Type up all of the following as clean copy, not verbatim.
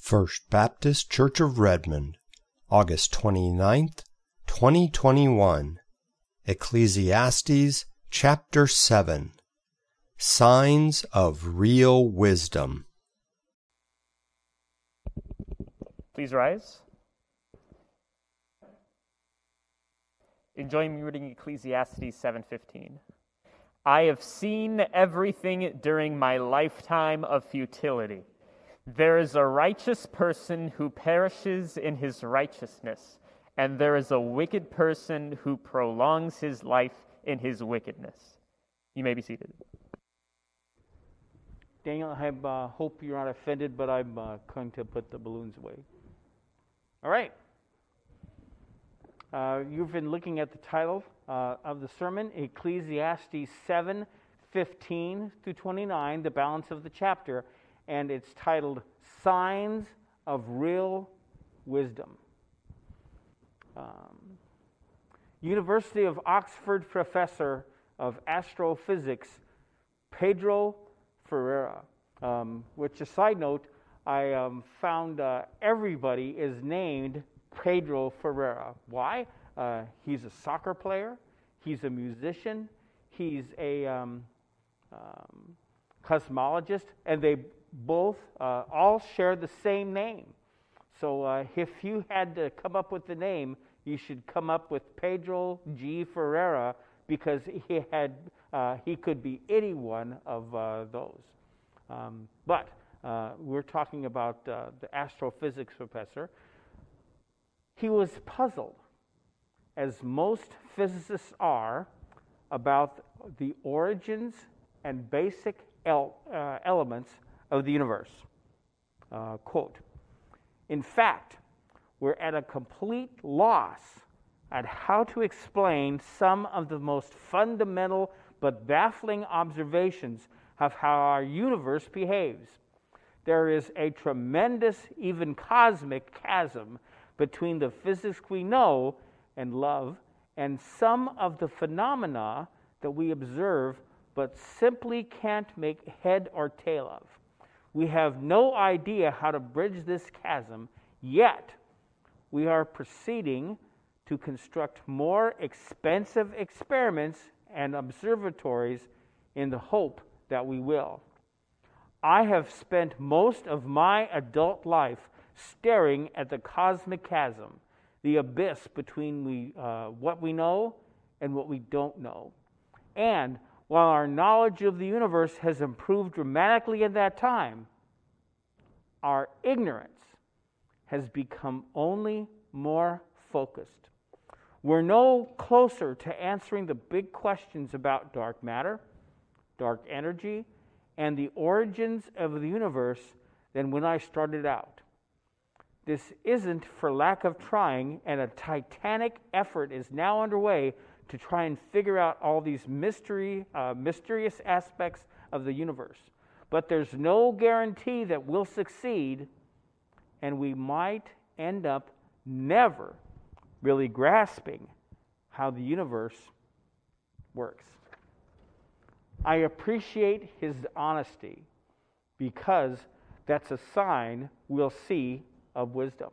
First Baptist Church of Redmond, August 29th, 2021. Ecclesiastes chapter 7. Signs of Real Wisdom. Please rise. Join me reading Ecclesiastes 7:15. I have seen everything during my lifetime of futility. There is a righteous person who perishes in his righteousness, and there is a wicked person who prolongs his life in his wickedness. You may be seated. Daniel, I hope you're not offended, but I'm going to put the balloons away. All right. You've been looking at the title of the sermon, Ecclesiastes 7:15 through 29, the balance of the chapter, and it's titled Signs of Real Wisdom. University of Oxford professor of astrophysics, Pedro Ferreira, which, a side note, I found everybody is named Pedro Ferreira. Why? He's a soccer player, he's a musician, he's a cosmologist, and they both all share the same name. So if you had to come up with the name, you should come up with Pedro G. Ferreira, because he could be any one of those. But we're talking about the astrophysics professor. He was puzzled, as most physicists are, about the origins and basic elements of the universe. Quote, in fact, we're at a complete loss at how to explain some of the most fundamental but baffling observations of how our universe behaves. There is a tremendous, even cosmic chasm between the physics we know and love and some of the phenomena that we observe but simply can't make head or tail of. We have no idea how to bridge this chasm, yet we are proceeding to construct more expensive experiments and observatories in the hope that we will. I have spent most of my adult life staring at the cosmic chasm, the abyss between what we know and what we don't know. And while our knowledge of the universe has improved dramatically in that time, our ignorance has become only more focused. We're no closer to answering the big questions about dark matter, dark energy, and the origins of the universe than when I started out. This isn't for lack of trying, and a titanic effort is now underway to try and figure out all these mysterious aspects of the universe. But there's no guarantee that we'll succeed, and we might end up never really grasping how the universe works. I appreciate his honesty, because that's a sign we'll see of wisdom.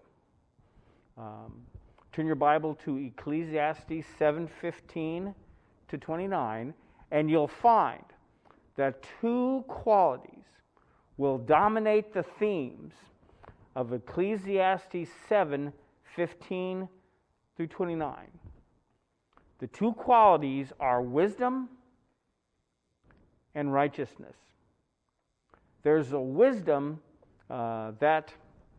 Turn your Bible to Ecclesiastes 7:15 to 29, and you'll find that two qualities will dominate the themes of Ecclesiastes 7:15 through 29. The two qualities are wisdom and righteousness. There's a wisdom that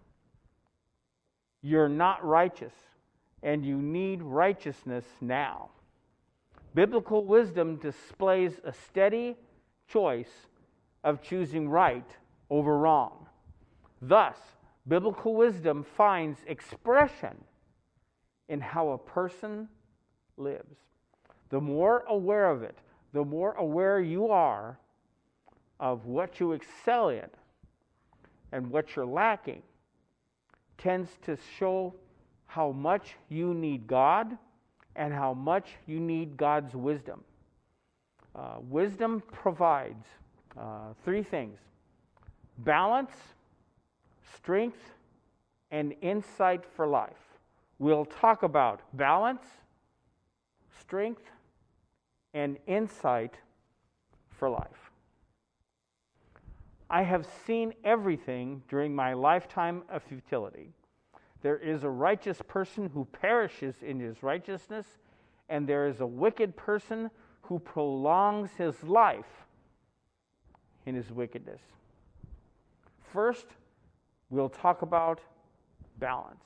you're not righteous, and you need righteousness now. Biblical wisdom displays a steady choice of choosing right over wrong. Thus, biblical wisdom finds expression in how a person lives. The more aware of it, the more aware you are of what you excel in and what you're lacking, tends to show how much you need God and how much you need God's wisdom. Wisdom provides three things: balance, strength, and insight for life. We'll talk about balance, strength, and insight for life. I have seen everything during my lifetime of futility. There is a righteous person who perishes in his righteousness, and there is a wicked person who prolongs his life in his wickedness. First, we'll talk about balance.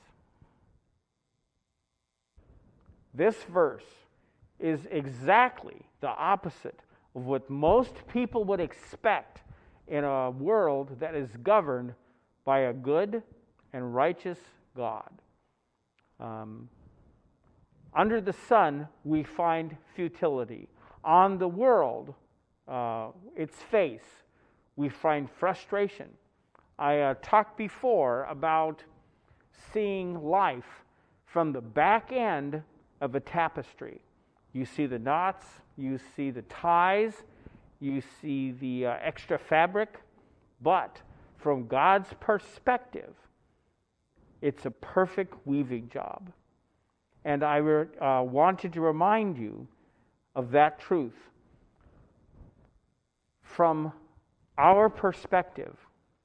This verse is exactly the opposite of what most people would expect in a world that is governed by a good and righteous God. Under the sun, we find futility. On the world, its face, we find frustration. I talked before about seeing life from the back end of a tapestry. You see the knots, you see the ties, you see the extra fabric, but from God's perspective, it's a perfect weaving job. And I wanted to remind you of that truth. From our perspective,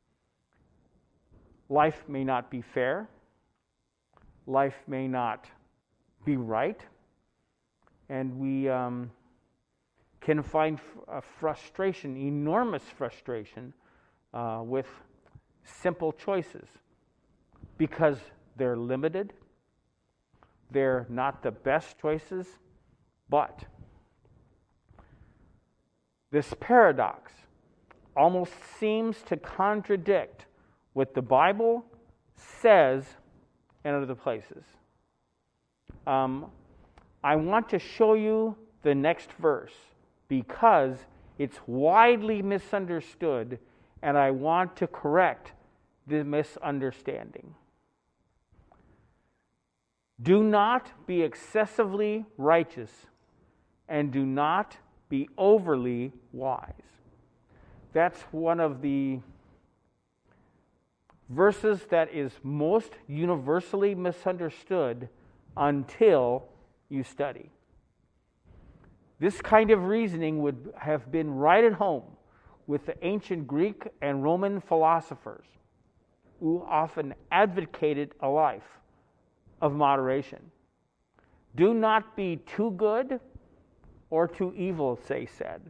life may not be fair, life may not be right, and we can find frustration, enormous frustration, with simple choices because they're limited, they're not the best choices, but this paradox almost seems to contradict what the Bible says in other places. I want to show you the next verse because it's widely misunderstood, and I want to correct the misunderstanding. Do not be excessively righteous, and do not be overly wise. That's one of the verses that is most universally misunderstood until you study. This kind of reasoning would have been right at home with the ancient Greek and Roman philosophers who often advocated a life of moderation. Do not be too good or too evil, they said.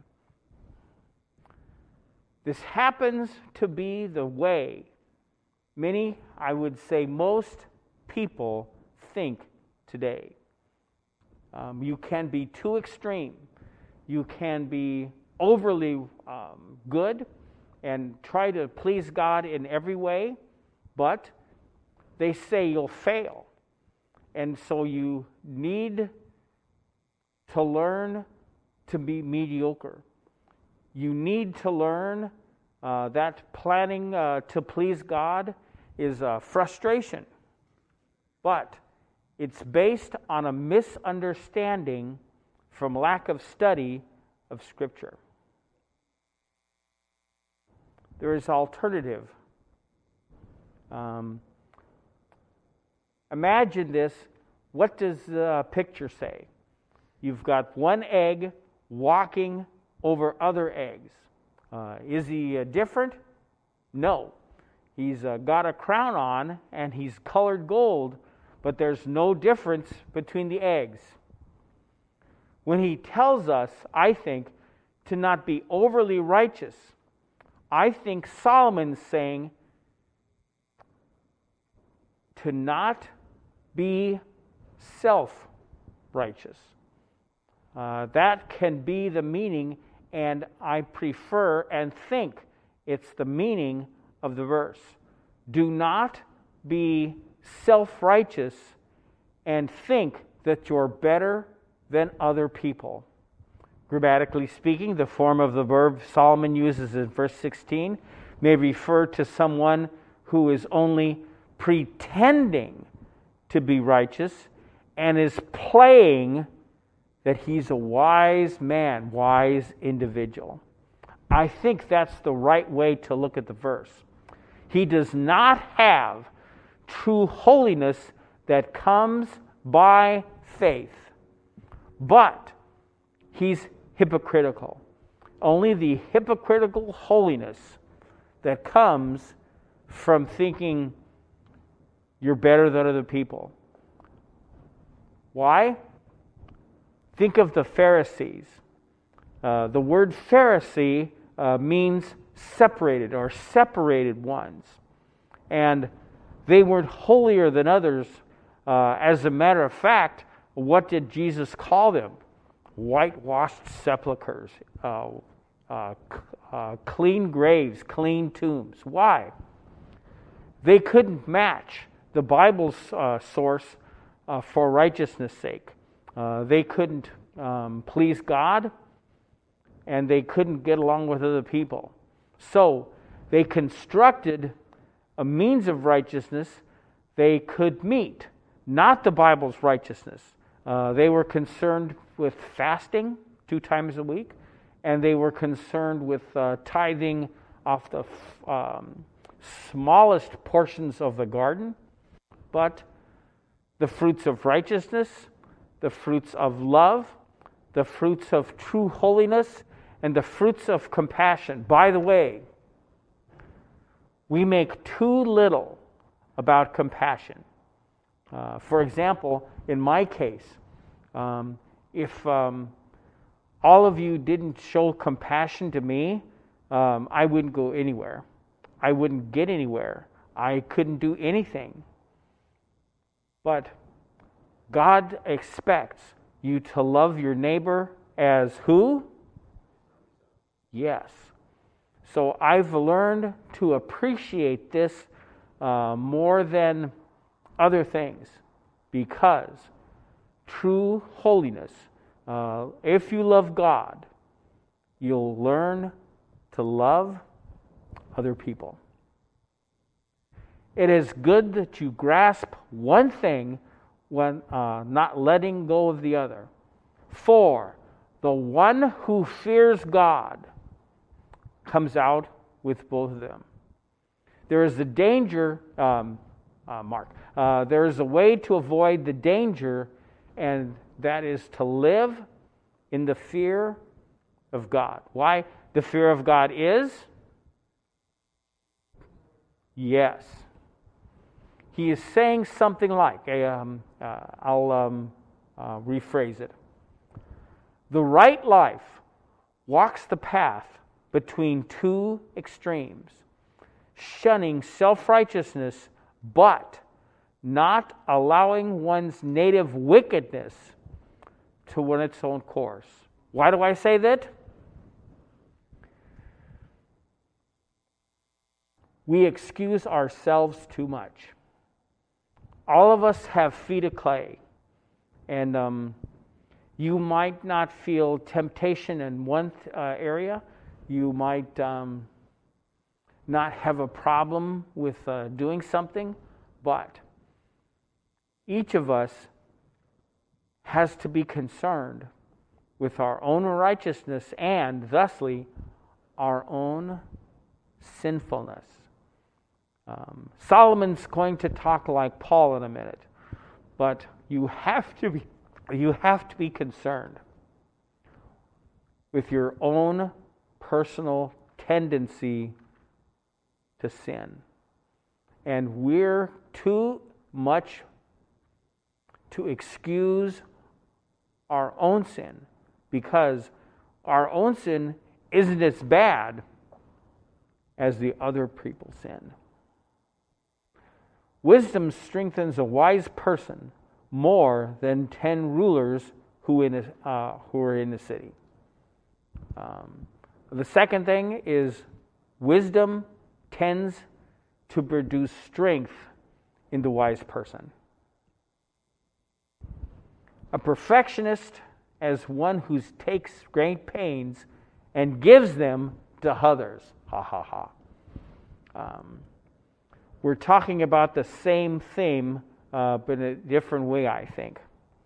This happens to be the way many, I would say most people think today. You can be too extreme. You can be overly good and try to please God in every way, but they say you'll fail. And so you need to learn to be mediocre. You need to learn that planning to please God is a frustration. But it's based on a misunderstanding from lack of study of Scripture. There is alternative. Imagine this. What does the picture say? You've got one egg walking over other eggs. Is he different? No. He's got a crown on and he's colored gold, but there's no difference between the eggs. When he tells us, I think, to not be overly righteous, I think Solomon's saying to not be self-righteous. That can be the meaning, and I prefer and think it's the meaning of the verse. Do not be self-righteous and think that you're better than other people. Grammatically speaking, the form of the verb Solomon uses in verse 16 may refer to someone who is only pretending to be righteous and is playing that he's a wise man, wise individual. I think that's the right way to look at the verse. He does not have true holiness that comes by faith. But he's hypocritical. Only the hypocritical holiness that comes from thinking you're better than other people. Why? Think of the Pharisees. The word Pharisee means separated or separated ones. And they weren't holier than others. As a matter of fact, what did Jesus call them? Whitewashed sepulchres, clean graves, clean tombs. Why? They couldn't match the Bible's source for righteousness' sake. They couldn't please God, and they couldn't get along with other people. So they constructed a means of righteousness they could meet, not the Bible's righteousness. They were concerned with fasting 2 times a week, and they were concerned with tithing off the smallest portions of the garden. But the fruits of righteousness, the fruits of love, the fruits of true holiness, and the fruits of compassion. By the way, we make too little about compassion. For example, in my case, if all of you didn't show compassion to me, I wouldn't go anywhere. I wouldn't get anywhere. I couldn't do anything. But God expects you to love your neighbor as who? Yes. So I've learned to appreciate this more than other things, because true holiness, if you love God, you'll learn to love other people. It is good that you grasp one thing when not letting go of the other. For the one who fears God comes out with both of them. There is a danger, there is a way to avoid the danger, and that is to live in the fear of God. Why? The fear of God is? Yes. He is saying something like, I'll rephrase it. The right life walks the path between 2 extremes, shunning self-righteousness, but not allowing one's native wickedness to run its own course. Why do I say that? We excuse ourselves too much. All of us have feet of clay, and you might not feel temptation in one area. You might not have a problem with doing something, but each of us has to be concerned with our own righteousness and, thusly, our own sinfulness. Solomon's going to talk like Paul in a minute, but you have to be concerned with your own personal tendency to sin. And we're too much to excuse our own sin, because our own sin isn't as bad as the other people's sin. Wisdom strengthens a wise person more than 10 rulers who are in the city. The second thing is wisdom tends to produce strength in the wise person. A perfectionist as one who takes great pains and gives them to others. Ha ha ha. We're talking about the same theme, but in a different way, I think.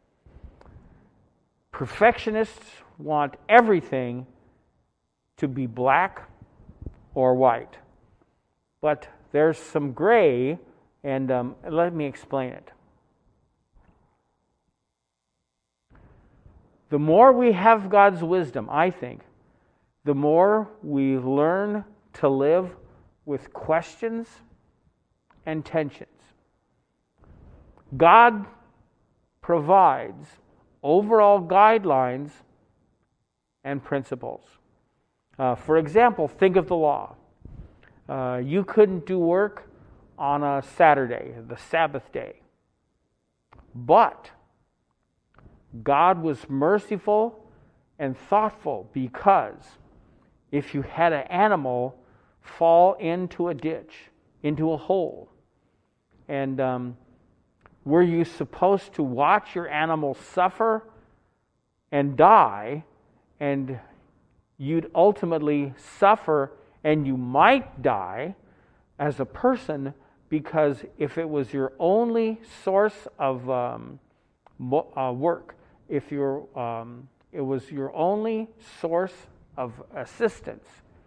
Perfectionists want everything to be black or white. But there's some gray And let me explain it. The more we have God's wisdom, I think, the more we learn to live with questions and tensions. God provides overall guidelines and principles. For example, think of the law. You couldn't do work on a Saturday, the Sabbath day. But God was merciful and thoughtful, because if you had an animal fall into a ditch, into a hole, and were you supposed to watch your animal suffer and die, and you'd ultimately suffer and you might die as a person, because if it was your only source of work, if it was your only source of assistance,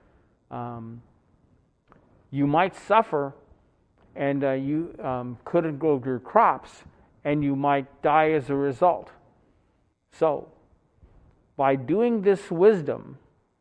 you might suffer, and you couldn't grow your crops, and you might die as a result. So, by doing this wisdom,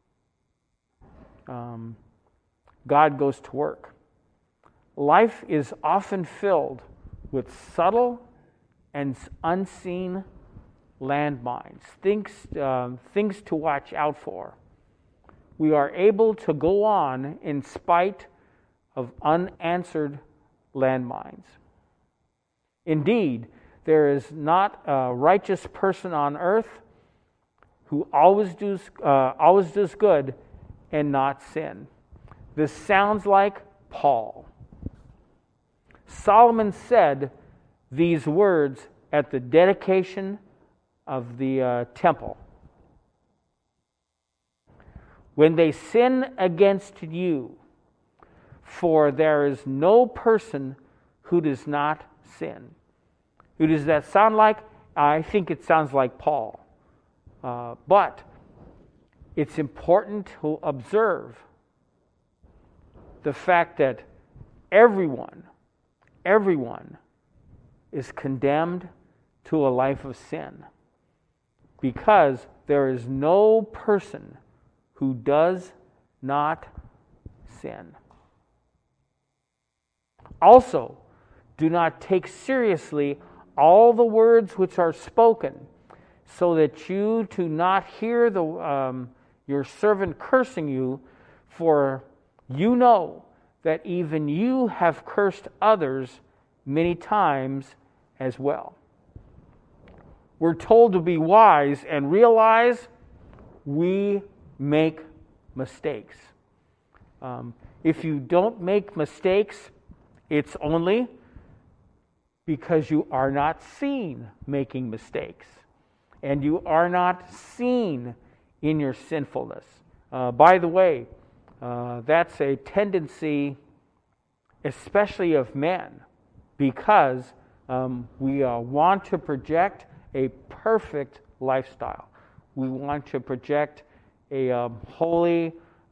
God goes to work. Life is often filled with subtle and unseen landmines, things to watch out for. We are able to go on in spite of unanswered landmines. Indeed, there is not a righteous person on earth who always does good and not sin. This sounds like Paul. Solomon said these words at the dedication of the temple. When they sin against you, for there is no person who does not sin. Who does that sound like? I think it sounds like Paul. But it's important to observe the fact that everyone is condemned to a life of sin, because there is no person who does not sin. Also, do not take seriously all the words which are spoken, so that you do not hear your servant cursing you, for you know that even you have cursed others many times as well. We're told to be wise and realize we make mistakes. If you don't make mistakes, it's only because you are not seen making mistakes, and you are not seen in your sinfulness. By the way, that's a tendency, especially of men, because we want to project a perfect lifestyle. We want to project a holy,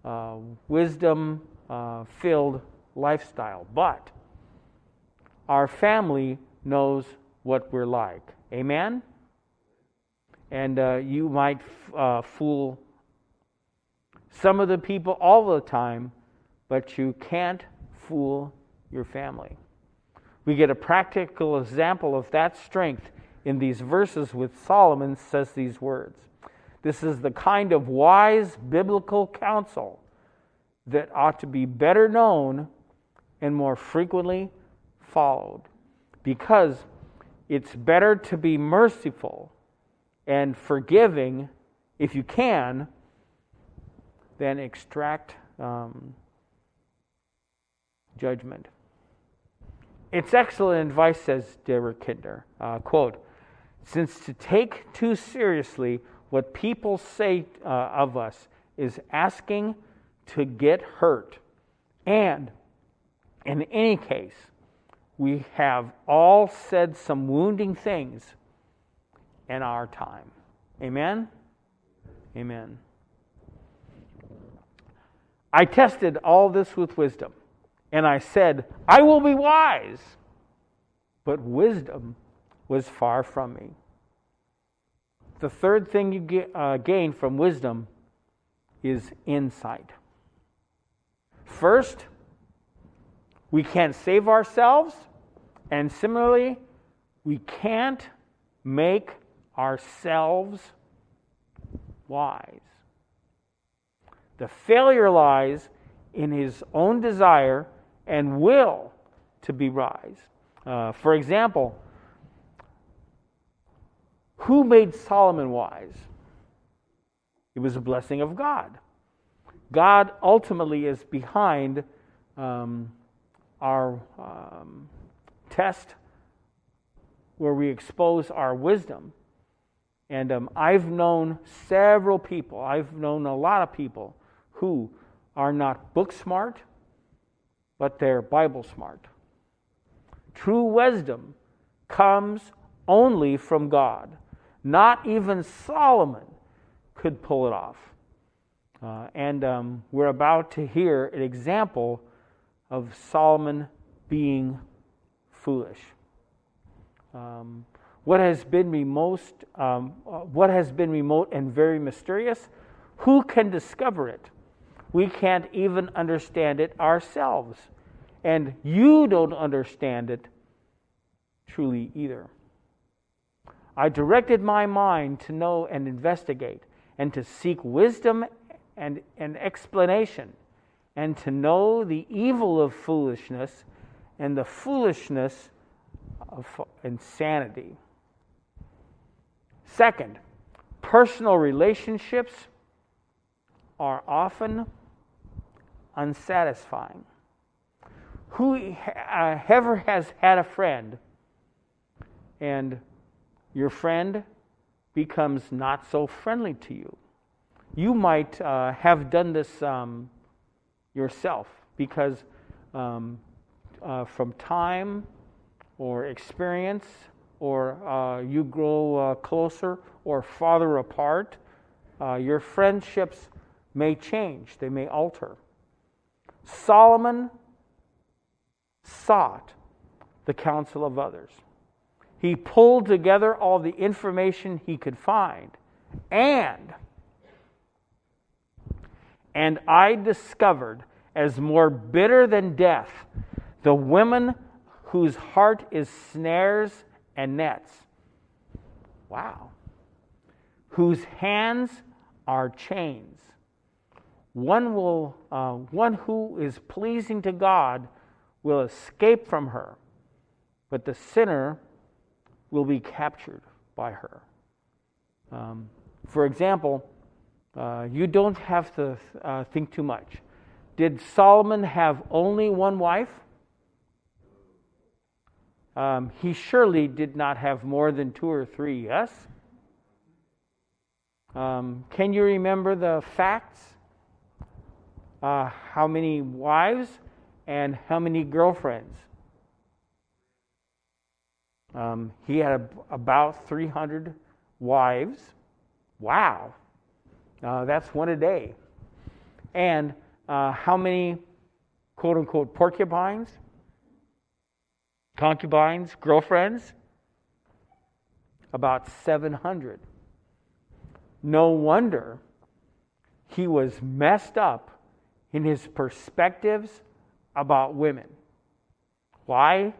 wisdom-filled lifestyle. But our family knows what we're like. Amen? And you might fool some of the people all the time, but you can't fool your family. We get a practical example of that strength in these verses with Solomon says these words. This is the kind of wise biblical counsel that ought to be better known and more frequently followed, because it's better to be merciful and forgiving, if you can, than extract judgment. It's excellent advice, says Derek Kidner. Quote, since to take too seriously what people say of us is asking to get hurt. And in any case, we have all said some wounding things in our time. Amen? Amen. I tested all this with wisdom, and I said, I will be wise. but wisdom was far from me. The third thing you gain from wisdom is insight. First, we can't save ourselves, and similarly, we can't make ourselves wise. The failure lies in his own desire and will to be wise. For example, who made Solomon wise? It was a blessing of God. God ultimately is behind our test where we expose our wisdom. And I've known several people, I've known a lot of people who are not book smart, but they're Bible smart. True wisdom comes only from God. Not even Solomon could pull it off. And we're about to hear an example of Solomon being foolish. What has been remote and very mysterious? Who can discover it? We can't even understand it ourselves. And you don't understand it truly either. I directed my mind to know and investigate, and to seek wisdom and explanation, and to know the evil of foolishness and the foolishness of insanity. Second, personal relationships are often unsatisfying. Whoever has had a friend and your friend becomes not so friendly to you? You might have done this yourself because from time or experience, or you grow closer or farther apart, your friendships may change, they may alter. Solomon sought the counsel of others. He pulled together all the information he could find. And I discovered, as more bitter than death, the women whose heart is snares and nets. Wow. Whose hands are chains. One who is pleasing to God will escape from her, but the sinner will be captured by her. For example, you don't have to think too much. Did Solomon have only one wife? He surely did not have more than 2 or 3, yes? Can you remember the facts? How many wives and how many girlfriends? He had about 300 wives. Wow. That's one a day. And how many, quote unquote, porcupines? Concubines, girlfriends? About 700. No wonder he was messed up in his perspectives about women. Why?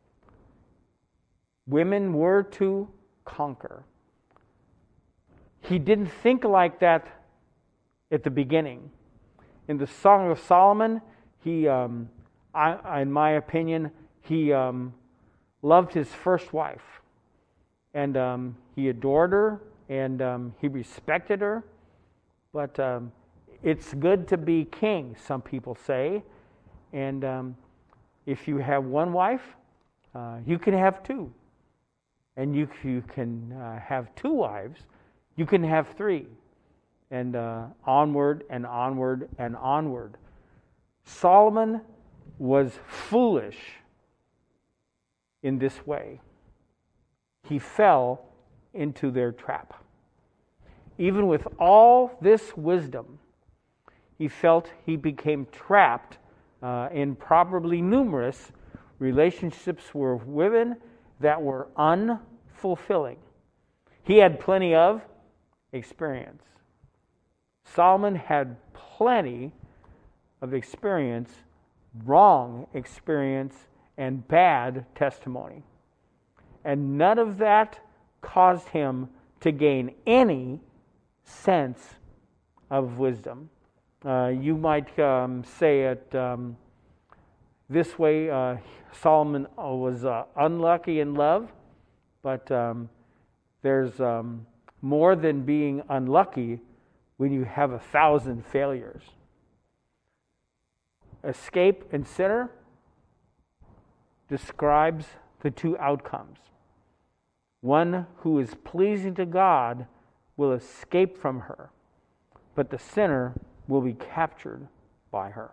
Women were to conquer. He didn't think like that at the beginning. In the Song of Solomon, he, in my opinion, he loved his first wife. And he adored her, and he respected her. But it's good to be king, some people say. And if you have one wife, you can have 2. And you can have 2 wives. You can have 3. And onward and onward and onward. Solomon was foolish in this way. He fell into their trap. Even with all this wisdom, he felt he became trapped in probably numerous relationships with women that were unfulfilling. He had plenty of experience. Solomon had plenty of experience, wrong experience, and bad testimony. And none of that caused him to gain any sense of wisdom. You might say it this way, Solomon was unlucky in love, but there's more than being unlucky when you have 1,000 failures. Escape and sinner describes the two outcomes. One who is pleasing to God will escape from her, but the sinner will be captured by her.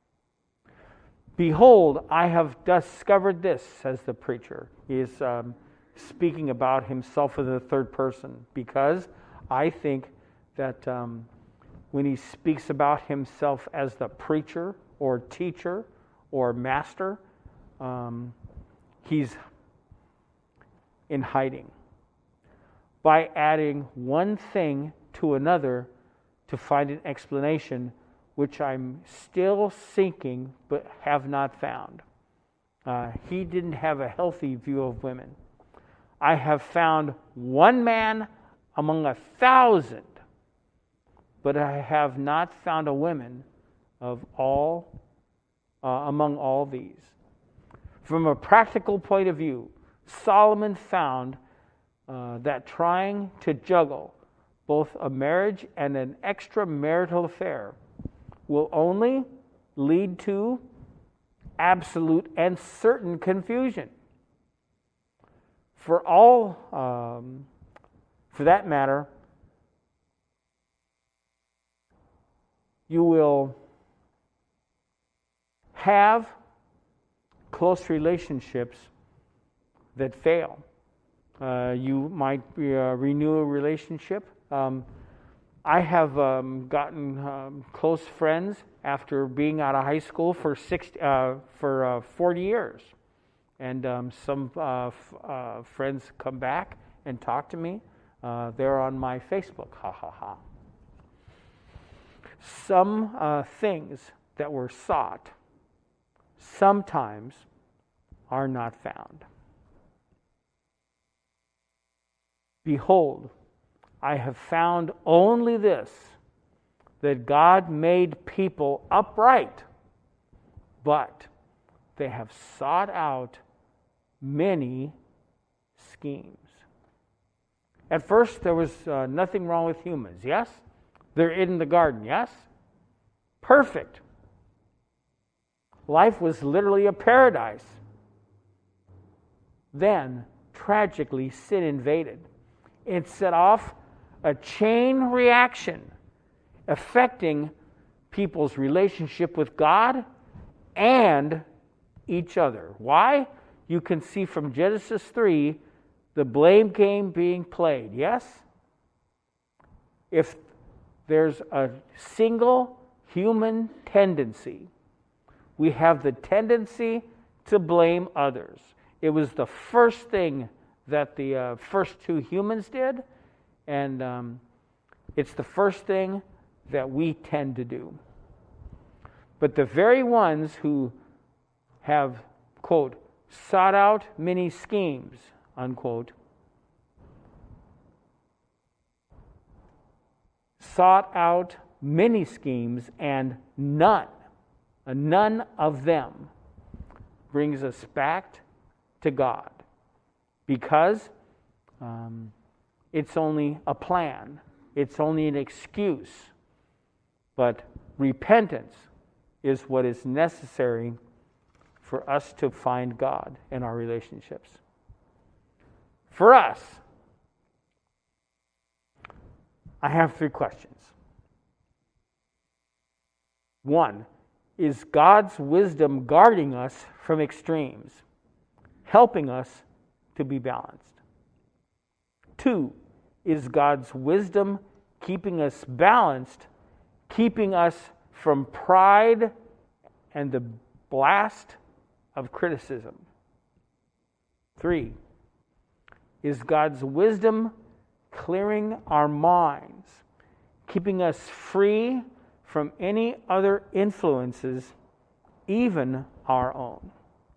Behold, I have discovered this, says the preacher. He is speaking about himself in the third person, because I think that when he speaks about himself as the preacher or teacher or master, he's in hiding by adding one thing to another to find an explanation, which I'm still seeking but have not found. He didn't have a healthy view of women. I have found one man among 1,000, but I have not found a woman of all among all these. From a practical point of view, Solomon found that trying to juggle both a marriage and an extramarital affair will only lead to absolute and certain confusion. For that matter, you will have close relationships that fail. You might renew a relationship. I have gotten close friends after being out of high school for 40 years. And some friends come back and talk to me. They're on my Facebook. Ha ha ha. Some things that were sought sometimes are not found. Behold, I have found only this, that God made people upright, but they have sought out many schemes. At first, there was nothing wrong with humans, yes? They're in the garden, yes? Perfect. Life was literally a paradise. Then, tragically, sin invaded. It set off a chain reaction affecting people's relationship with God and each other. Why? You can see from Genesis 3 the blame game being played, yes? If there's a single human tendency, we have the tendency to blame others. It was the first thing that the first two humans did, and it's the first thing that we tend to do. But the very ones who have, quote, sought out many schemes, unquote, sought out many schemes, and none of them brings us back to God, because it's only a plan, it's only an excuse. But repentance is what is necessary for us to find God in our relationships. For us, I have 3 questions. 1, is God's wisdom guarding us from extremes, helping us to be balanced? 2, is God's wisdom keeping us balanced, keeping us from pride and the blast of criticism? 3, is God's wisdom clearing our minds, keeping us free from any other influences, even our own.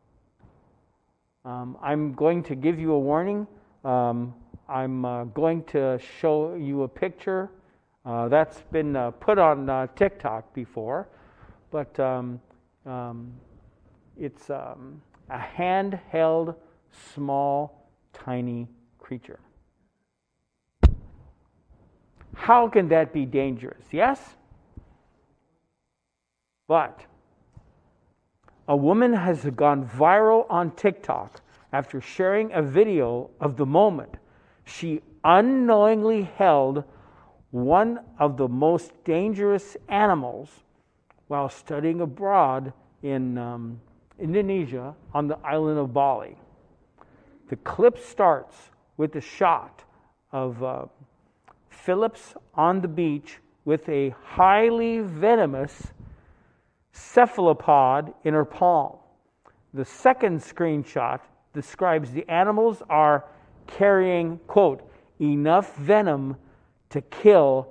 I'm going to give you a warning. I'm going to show you a picture that's been put on TikTok before, but it's a handheld, small, tiny creature. How can that be dangerous? Yes? But a woman has gone viral on TikTok after sharing a video of the moment she unknowingly held one of the most dangerous animals while studying abroad in Indonesia on the island of Bali. The clip starts with a shot of Phillips on the beach with a highly venomous cephalopod in her palm. The second screenshot describes the animals are carrying, quote, enough venom to kill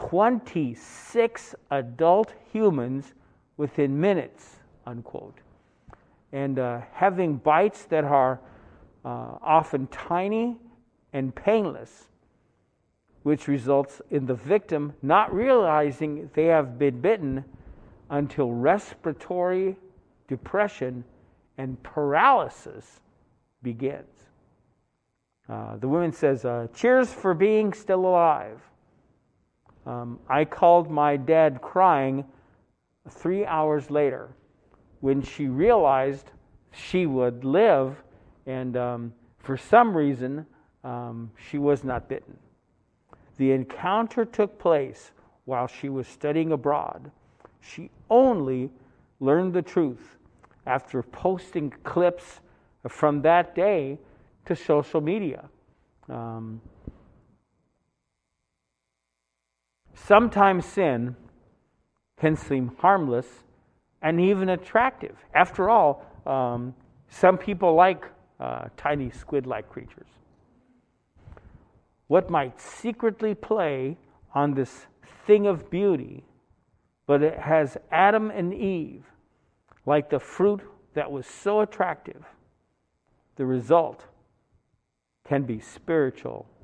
26 adult humans within minutes, unquote. And having bites that are often tiny and painless, which results in the victim not realizing they have been bitten until respiratory depression and paralysis begins. The woman says, cheers for being still alive. I called my dad crying 3 hours later when she realized she would live, and for some reason she was not bitten. The encounter took place while she was studying abroad. She only learned the truth after posting clips from that day to social media. Sometimes sin can seem harmless and even attractive. After all, some people like tiny squid-like creatures. What might secretly play on this thing of beauty, but it has Adam and Eve, like the fruit that was so attractive. The result can be spiritual